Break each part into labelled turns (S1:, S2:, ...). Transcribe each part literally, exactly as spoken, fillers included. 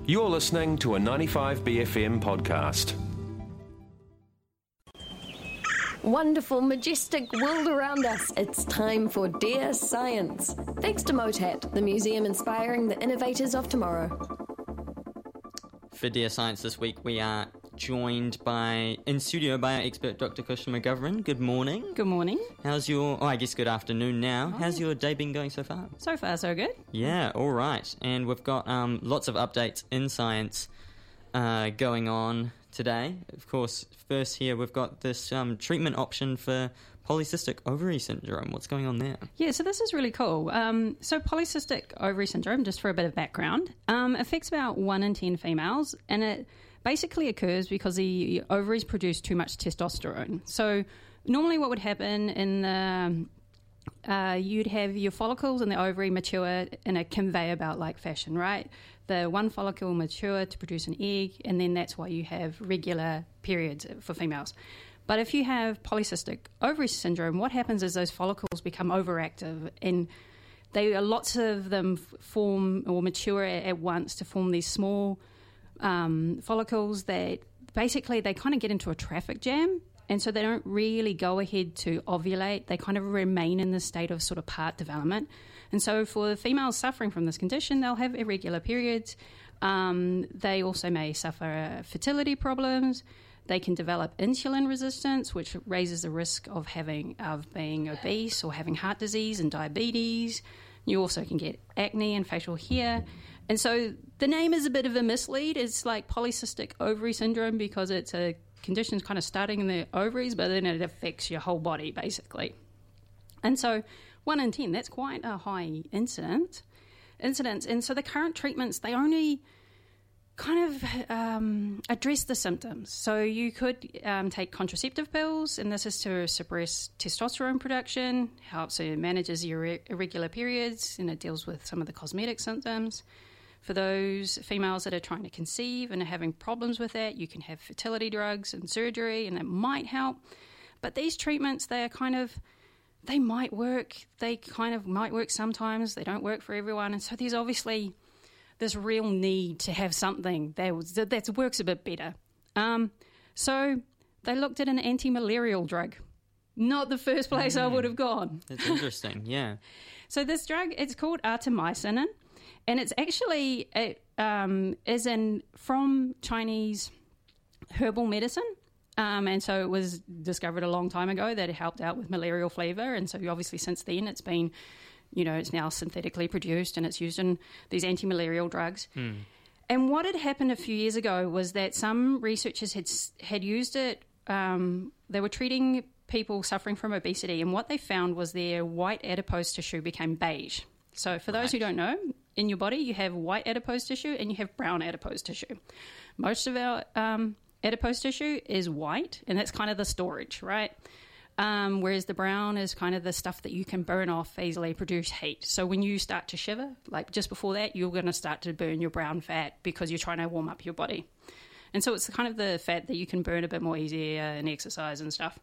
S1: You're listening to a ninety-five B F M podcast.
S2: Wonderful, majestic world around us. It's time for Dear Science. Thanks to MOTAT, the museum inspiring the innovators of tomorrow.
S3: For Dear Science this week, we are joined by, in studio by our expert, Doctor Kushna McGovern. Good morning.
S4: Good morning.
S3: How's your, oh, I guess good afternoon now.
S4: Oh.
S3: How's your day been going so far?
S4: So far, so good.
S3: Yeah, all right. And we've got um, lots of updates in science uh, going on today. Of course, first here we've got this um, treatment option for polycystic ovary syndrome. What's going on there?
S4: Yeah, so this is really cool. Um, so polycystic ovary syndrome, just for a bit of background, um, affects about one in ten females, and it basically occurs because the ovaries produce too much testosterone. So normally what would happen in the... Uh, you'd have your follicles in the ovary mature in a conveyor belt-like fashion, right? The one follicle will mature to produce an egg, and then that's why you have regular periods for females. But if you have polycystic ovary syndrome, what happens is those follicles become overactive, and they lots of them form or mature at once to form these small um, follicles that basically they kind of get into a traffic jam. And so they don't really go ahead to ovulate. They kind of remain in this state of sort of part development. And so for the females suffering from this condition, they'll have irregular periods. Um, they also may suffer uh, fertility problems. They can develop insulin resistance, which raises the risk of having of being obese or having heart disease and diabetes. You also can get acne and facial hair. And so the name is a bit of a mislead. It's like polycystic ovary syndrome because it's a conditions kind of starting in the ovaries, but then it affects your whole body, basically. And so one in ten, that's quite a high incident, incidence. And so the current treatments, they only kind of um, address the symptoms. So you could um, take contraceptive pills, and this is to suppress testosterone production, helps it manages your irregular periods, and it deals with some of the cosmetic symptoms. For those females that are trying to conceive and are having problems with that, you can have fertility drugs and surgery, and that might help. But these treatments, they are kind of, they might work. They kind of might work sometimes. They don't work for everyone. And so there's obviously this real need to have something that, was, that works a bit better. Um, so they looked at an anti-malarial drug. Not the first place mm. I would have gone.
S3: That's interesting, yeah.
S4: So this drug, it's called artemisinin. And it's actually, it um, is in, from Chinese herbal medicine. Um, and so it was discovered a long time ago that it helped out with malarial fever. And so obviously since then it's been, you know, it's now synthetically produced and it's used in these anti-malarial drugs. Mm. And what had happened a few years ago was that some researchers had, had used it, um, they were treating people suffering from obesity. And what they found was their white adipose tissue became beige. So for those right. who don't know, in your body you have white adipose tissue and you have brown adipose tissue. Most of our um, adipose tissue is white, and that's kind of the storage, right? Um, whereas the brown is kind of the stuff that you can burn off easily, produce heat. So when you start to shiver, like just before that, you're going to start to burn your brown fat because you're trying to warm up your body. And so it's kind of the fat that you can burn a bit more easier in exercise and stuff.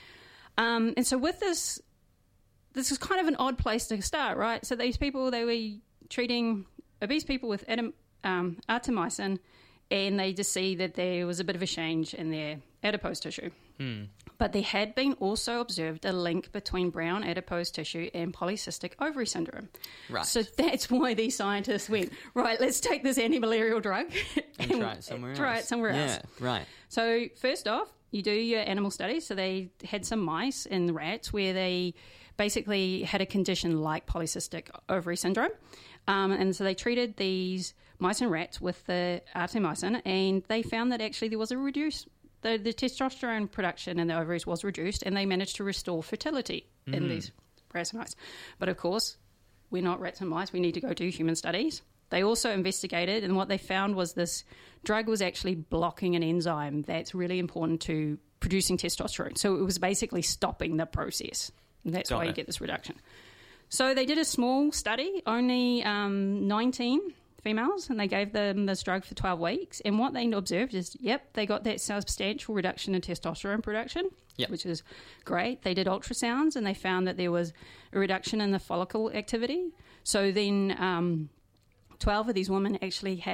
S4: Um, and so with this... This is kind of an odd place to start, right? So these people, they were treating obese people with atom, um, artemisinin, and they just see that there was a bit of a change in their adipose tissue. Hmm. But there had been also observed a link between brown adipose tissue and polycystic ovary syndrome.
S3: Right.
S4: So that's why these scientists went, right, let's take this anti-malarial drug
S3: and, and try it somewhere else.
S4: Try it somewhere
S3: yeah,
S4: else.
S3: Yeah, right.
S4: So first off, you do your animal studies. So they had some mice and rats where they basically had a condition like polycystic ovary syndrome. Um, and so they treated these mice and rats with the artemisinin, and they found that actually there was a reduced, the, the testosterone production in the ovaries was reduced, and they managed to restore fertility mm. in these rats and mice. But of course, we're not rats and mice. We need to go do human studies. They also investigated, and what they found was this drug was actually blocking an enzyme that's really important to producing testosterone. So it was basically stopping the process. And that's Got why it. you get this reduction. So they did a small study, only um, nineteen females, and they gave them this drug for twelve weeks. And what they observed is, yep, they got that substantial reduction in testosterone production, yep. which is great. They did ultrasounds, and they found that there was a reduction in the follicle activity. So then um, twelve of these women actually had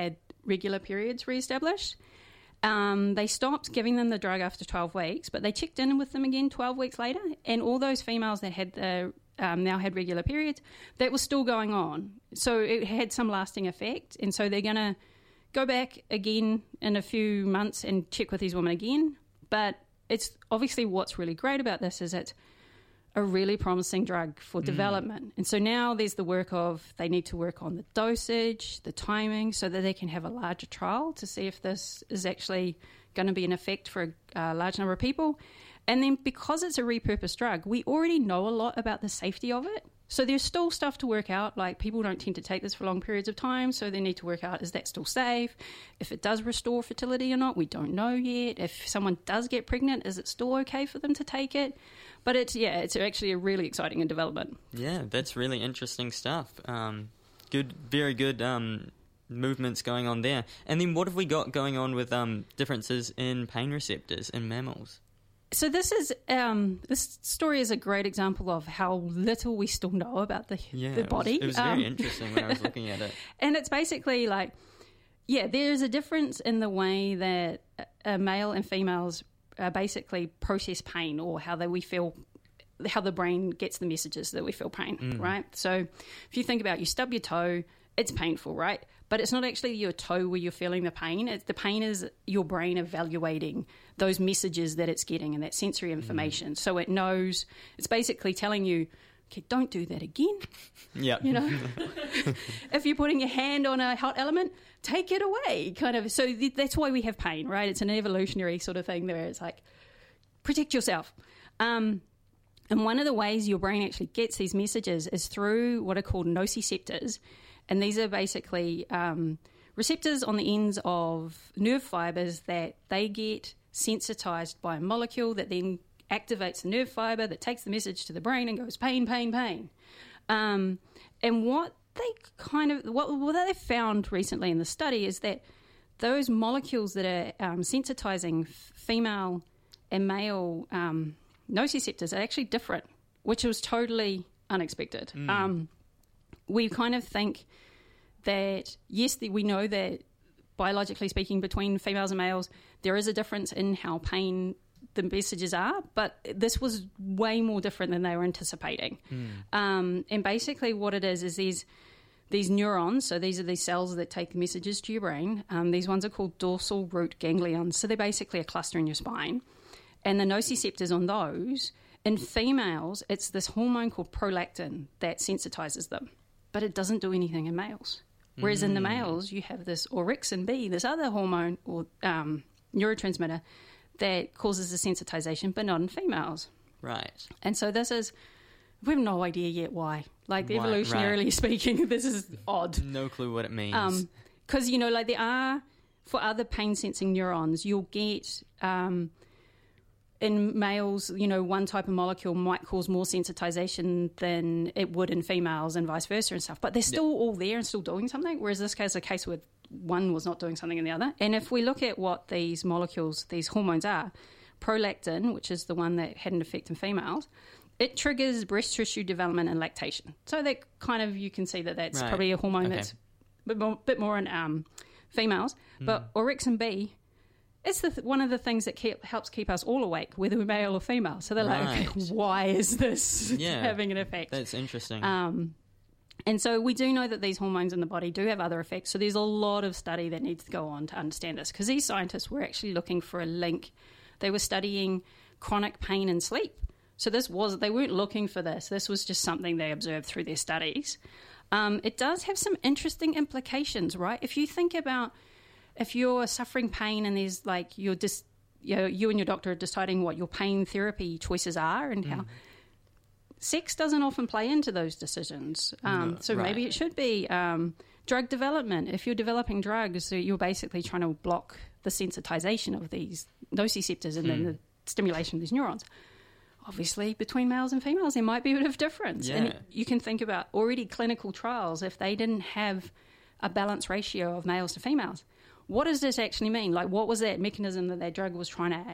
S4: regular periods re-established. Um, they stopped giving them the drug after twelve weeks, but they checked in with them again twelve weeks later, and all those females that had the um, now had regular periods, that was still going on. So it had some lasting effect, and so they're going to go back again in a few months and check with these women again. But it's obviously what's really great about this is it's a really promising drug for mm. development. And so now there's the work of they need to work on the dosage, the timing, so that they can have a larger trial to see if this is actually going to be an effect for a uh, large number of people. And then because it's a repurposed drug, we already know a lot about the safety of it. So there's still stuff to work out, like people don't tend to take this for long periods of time, so they need to work out, is that still safe? If it does restore fertility or not, we don't know yet. If someone does get pregnant, is it still okay for them to take it? But it's, yeah, it's actually a really exciting in development.
S3: Yeah, that's really interesting stuff. Um, good, very good um, movements going on there. And then what have we got going on with um, differences in pain receptors in mammals?
S4: So this is um, this story is a great example of how little we still know about the
S3: yeah,
S4: the body.
S3: It was, it was
S4: um,
S3: very interesting when I was looking at it.
S4: And it's basically like, yeah, there's a difference in the way that uh, male and females uh, basically process pain, or how that we feel, how the brain gets the messages that we feel pain, mm. right? So if you think about, you stub your toe, it's painful, right? But it's not actually your toe where you're feeling the pain. It's, the pain is your brain evaluating those messages that it's getting and that sensory information. Mm. So it knows, it's basically telling you, okay, don't do that again.
S3: Yeah.
S4: You know, if you're putting your hand on a hot element, take it away, kind of. So th- that's why we have pain, right? It's an evolutionary sort of thing where it's like, protect yourself. Um, and one of the ways your brain actually gets these messages is through what are called nociceptors. And these are basically um, receptors on the ends of nerve fibers that they get sensitized by a molecule that then activates the nerve fiber that takes the message to the brain and goes pain, pain, pain. Um, and what they kind of what, what they found recently in the study is that those molecules that are um, sensitizing female and male um, nociceptors are actually different, which was totally unexpected. Mm. Um, we kind of think that, yes, we know that biologically speaking, between females and males, there is a difference in how pain the messages are, but this was way more different than they were anticipating. Mm. Um, and basically what it is is these these neurons, so these are these cells that take the messages to your brain. Um, these ones are called dorsal root ganglions, so they're basically a cluster in your spine. And the nociceptors on those, in females, it's this hormone called prolactin that sensitizes them, but it doesn't do anything in males. Whereas mm. in the males, you have this orexin B, this other hormone or um, neurotransmitter that causes the sensitization, but not in females.
S3: Right.
S4: And so this is, we have no idea yet why. Like,
S3: Why,
S4: evolutionarily
S3: right.
S4: speaking, this is odd.
S3: No clue what it means.
S4: Because, um, you know, like there are, for other pain-sensing neurons, you'll get... Um, in males, you know, one type of molecule might cause more sensitization than it would in females and vice versa and stuff. But they're still yep. all there and still doing something, whereas this case is a case where one was not doing something in the other. And if we look at what these molecules, these hormones are, prolactin, which is the one that had an effect in females, it triggers breast tissue development and lactation. So that kind of, you can see that that's
S3: right.
S4: probably a hormone
S3: okay.
S4: that's a bit more, bit more in um, females. Mm. But orexin B, it's the th- one of the things that keep, helps keep us all awake, whether we're male or female. So they're
S3: right.
S4: like, okay, why is this
S3: yeah,
S4: having an effect?
S3: That's interesting.
S4: Um, and so we do know that these hormones in the body do have other effects. So there's a lot of study that needs to go on to understand this, because these scientists were actually looking for a link. They were studying chronic pain and sleep. So this was, they weren't looking for this. This was just something they observed through their studies. Um, it does have some interesting implications, right? If you think about, if you're suffering pain and there's like, you're just, you know, you and your doctor are deciding what your pain therapy choices are and how, mm. sex doesn't often play into those decisions. Um, no, so right. maybe it should be um, drug development. If you're developing drugs, so you're basically trying to block the sensitization of these nociceptors and mm. then the stimulation of these neurons. Obviously, between males and females, there might be a bit of difference.
S3: Yeah.
S4: And you can think about already clinical trials, if they didn't have a balanced ratio of males to females, what does this actually mean? Like, what was that mechanism that that drug was trying to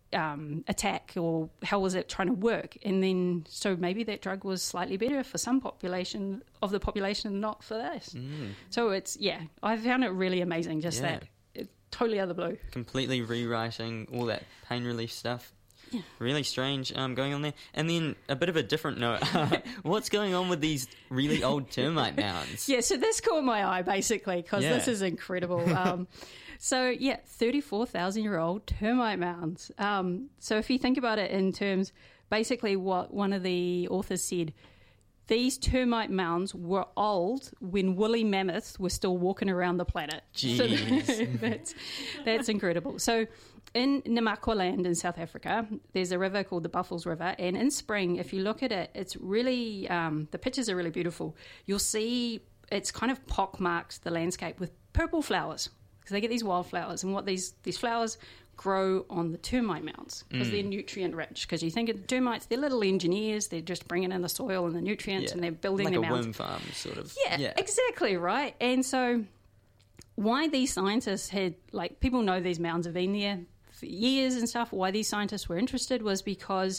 S4: um, attack, or how was it trying to work? And then, so maybe that drug was slightly better for some population of the population, not for this. Mm. So it's, yeah, I found it really amazing, just
S3: yeah.
S4: that. It, totally out of the blue.
S3: Completely rewriting all that pain relief stuff.
S4: Yeah.
S3: Really strange um, going on there. And then a bit of a different note. What's going on with these really old termite mounds?
S4: Yeah, so this caught my eye, basically, because
S3: yeah.
S4: this is incredible. Um, so, yeah, thirty-four thousand year old termite mounds. Um, so if you think about it in terms, basically what one of the authors said, these termite mounds were old when woolly mammoths were still walking around the planet.
S3: Jeez.
S4: So that's, that's incredible. So in Namakwa land in South Africa, there's a river called the Buffels River, and in spring, if you look at it, it's really, um, the pictures are really beautiful. You'll see it's kind of pockmarked the landscape with purple flowers, because they get these wildflowers, and what these, these flowers grow on the termite mounds because mm. they're nutrient rich. Because you think of termites, they're little engineers, they're just bringing in the soil and the nutrients,
S3: yeah.
S4: and they're building
S3: like
S4: their
S3: a
S4: mounds.
S3: worm farm, sort of.
S4: Yeah,
S3: yeah,
S4: exactly right. And so, why these scientists had, like, people know these mounds have been there for years and stuff. Why these scientists were interested was because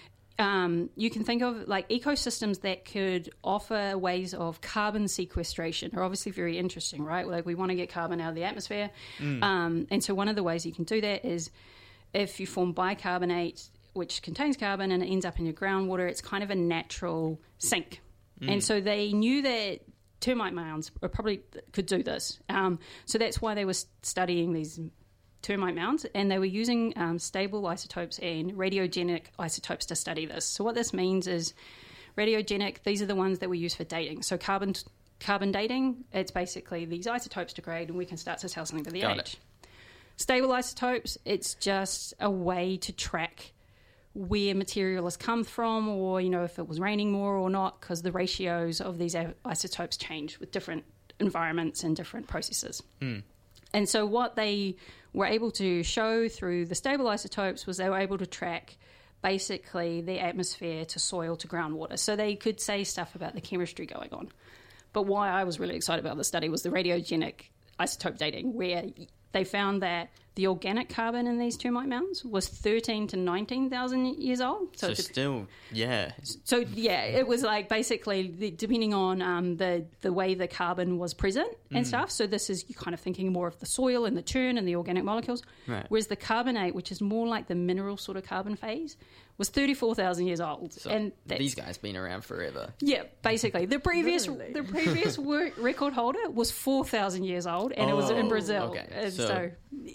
S4: um, you can think of like ecosystems that could offer ways of carbon sequestration are obviously very interesting, right? Like, we want to get carbon out of the atmosphere. Mm. Um, and so one of the ways you can do that is if you form bicarbonate, which contains carbon, and it ends up in your groundwater, it's kind of a natural sink. Mm. And so they knew that termite mounds probably could do this. Um, so that's why they were studying these termite mounds, and they were using um, stable isotopes and radiogenic isotopes to study this. So what this means is radiogenic, these are the ones that we use for dating. So carbon carbon dating, it's basically these isotopes degrade and we can start to tell something to the
S3: Got
S4: age.
S3: It.
S4: Stable isotopes, it's just a way to track where material has come from, or, you know, if it was raining more or not, because the ratios of these isotopes change with different environments and different processes. Mm. And so what they were able to show through the stable isotopes was they were able to track basically the atmosphere to soil to groundwater. So they could say stuff about the chemistry going on. But why I was really excited about the study was the radiogenic isotope dating, where they found that the organic carbon in these termite mounds was thirteen to nineteen thousand years old.
S3: So, so still, yeah.
S4: So, yeah, it was like basically the, depending on um, the, the way the carbon was present and mm. stuff. So this is, you're kind of thinking more of the soil and the churn and the organic molecules.
S3: Right.
S4: Whereas the carbonate, which is more like the mineral sort of carbon phase, was thirty-four thousand years old.
S3: So
S4: and
S3: these guys been around forever.
S4: Yeah, basically. The previous the previous work, record holder was four thousand years old, and
S3: oh,
S4: it was in Brazil.
S3: Okay.
S4: And
S3: so,
S4: so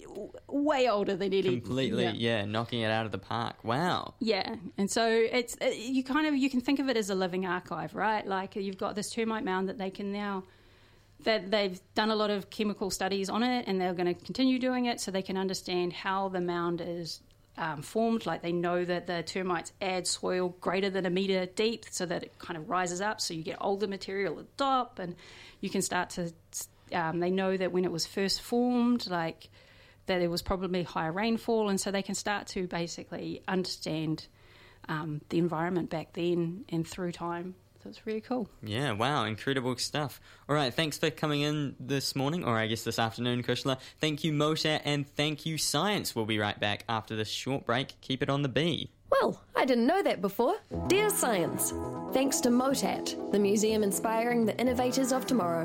S4: way older than any.
S3: Completely, yeah. yeah, knocking it out of the park. Wow.
S4: Yeah, and so it's you kind of you can think of it as a living archive, right? Like, you've got this termite mound that they can now that they've done a lot of chemical studies on it, and they're going to continue doing it, so they can understand how the mound is um, formed. Like, they know that the termites add soil greater than a metre deep, so that it kind of rises up, so you get older material at the top, and you can start to. Um, they know that when it was first formed, like, that there was probably higher rainfall, and so they can start to basically understand um, the environment back then and through time. So it's really cool.
S3: Yeah, wow, incredible stuff. All right, thanks for coming in this morning, or I guess this afternoon, Kushla. Thank you, Motat, and thank you, Science. We'll be right back after this short break. Keep it on the B.
S2: Well, I didn't know that before. Dear Science, thanks to Motat, the museum inspiring the innovators of tomorrow.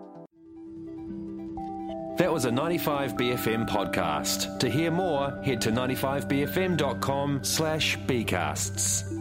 S1: That was a ninety-five B F M podcast. To hear more, head to ninety-five b f m dot com slash bcasts.